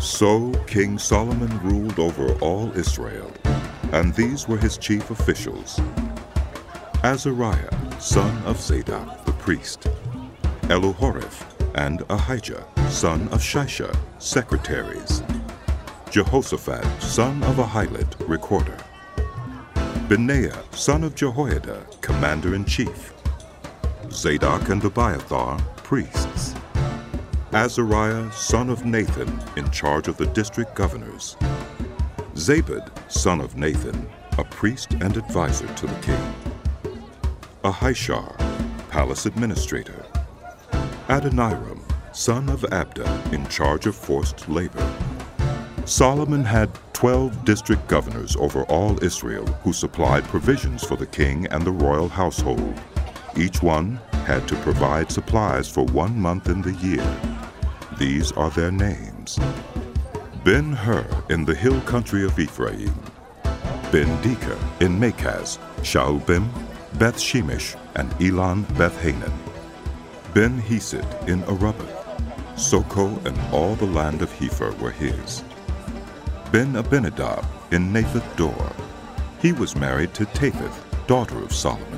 So King Solomon ruled over all Israel, and these were his chief officials: Azariah, son of Zadok, the priest; Elohoreph and Ahijah, son of Shisha, secretaries; Jehoshaphat, son of Ahilud, recorder; Benaiah, son of Jehoiada, commander-in-chief; Zadok and Abiathar, priests; Azariah, son of Nathan, in charge of the district governors; Zabud, son of Nathan, a priest and advisor to the king; Ahishar, palace administrator; Adoniram, son of Abda, in charge of forced labor. Solomon had 12 district governors over all Israel who supplied provisions for the king and the royal household. Each one had to provide supplies for 1 month in the year. These are their names: Ben-Hur in the hill country of Ephraim; Ben-Deker in Makaz, Shaalbim, Beth-Shemesh, and Elon Beth-Hanan; Ben-Hesed in Arubboth. Soko and all the land of Hepher were his. Ben-Abinadab in Naphath Dor. He was married to Tapheth, daughter of Solomon.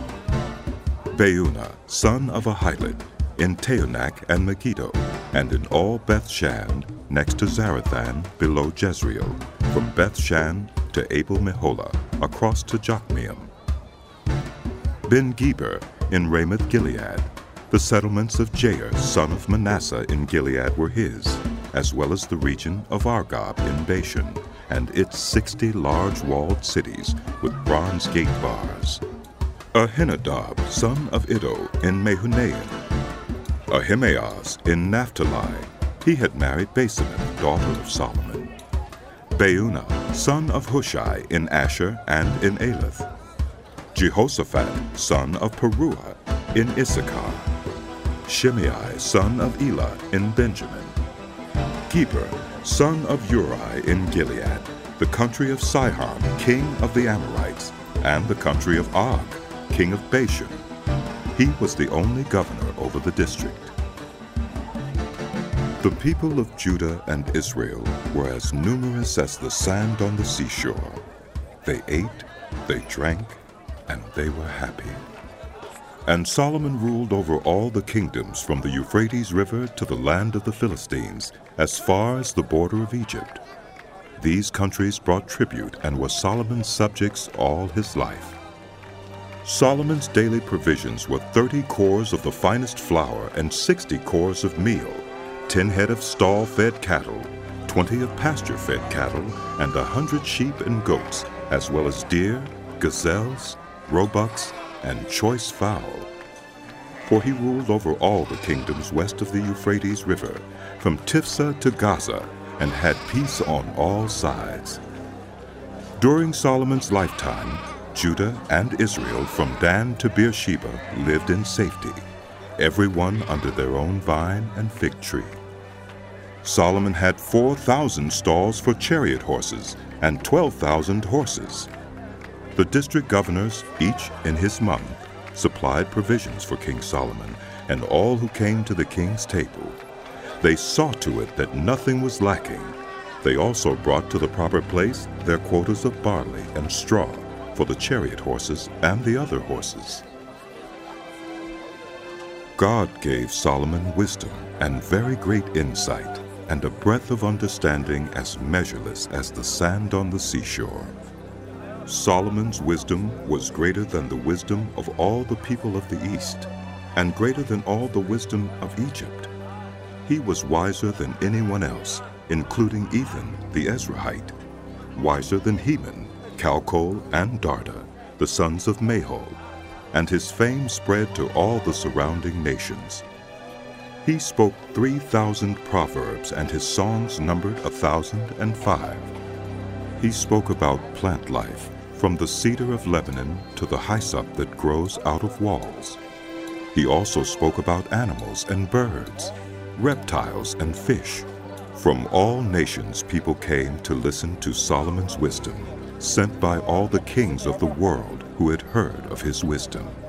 Beunah, son of Ahilud, in Taanach and Megiddo, and in all Beth-Shan, next to Zarethan, below Jezreel, from Beth-Shan to Abel-Meholah, across to Jokmeam. Ben-Geber in Ramoth-Gilead. The settlements of Jair, son of Manasseh, in Gilead were his, as well as the region of Argob in Bashan, and its 60 large walled cities with bronze gate bars. Ahinadab, son of Iddo, in Mehunaim. Ahimaaz in Naphtali. He had married Basemeth, daughter of Solomon. Beunah, son of Hushai, in Asher and in Elath. Jehoshaphat, son of Peruah, in Issachar. Shimei, son of Elah, in Benjamin. Geber, son of Uri, in Gilead, the country of Sihon, king of the Amorites, and the country of Og, king of Bashan. He was the only governor over the district. The people of Judah and Israel were as numerous as the sand on the seashore. They ate, they drank, and they were happy. And Solomon ruled over all the kingdoms from the Euphrates River to the land of the Philistines, as far as the border of Egypt. These countries brought tribute and were Solomon's subjects all his life. Solomon's daily provisions were 30 cors of the finest flour and 60 cors of meal, 10 head of stall-fed cattle, 20 of pasture-fed cattle, and 100 sheep and goats, as well as deer, gazelles, roebucks, and choice fowl. For he ruled over all the kingdoms west of the Euphrates River, from Tifsah to Gaza, and had peace on all sides. During Solomon's lifetime, Judah and Israel from Dan to Beersheba lived in safety, everyone under their own vine and fig tree. Solomon had 4,000 stalls for chariot horses and 12,000 horses. The district governors, each in his month, supplied provisions for King Solomon and all who came to the king's table. They saw to it that nothing was lacking. They also brought to the proper place their quotas of barley and straw for the chariot horses and the other horses. God gave Solomon wisdom and very great insight, and a breadth of understanding as measureless as the sand on the seashore. Solomon's wisdom was greater than the wisdom of all the people of the East, and greater than all the wisdom of Egypt. He was wiser than anyone else, including Ethan the Ezrahite, wiser than Heman, Calcol, and Darda, the sons of Mahol, and his fame spread to all the surrounding nations. He spoke 3,000 proverbs, and his songs numbered 1,005. He spoke about plant life, from the cedar of Lebanon to the hyssop that grows out of walls. He also spoke about animals and birds, reptiles and fish. From all nations people came to listen to Solomon's wisdom, sent by all the kings of the world who had heard of his wisdom.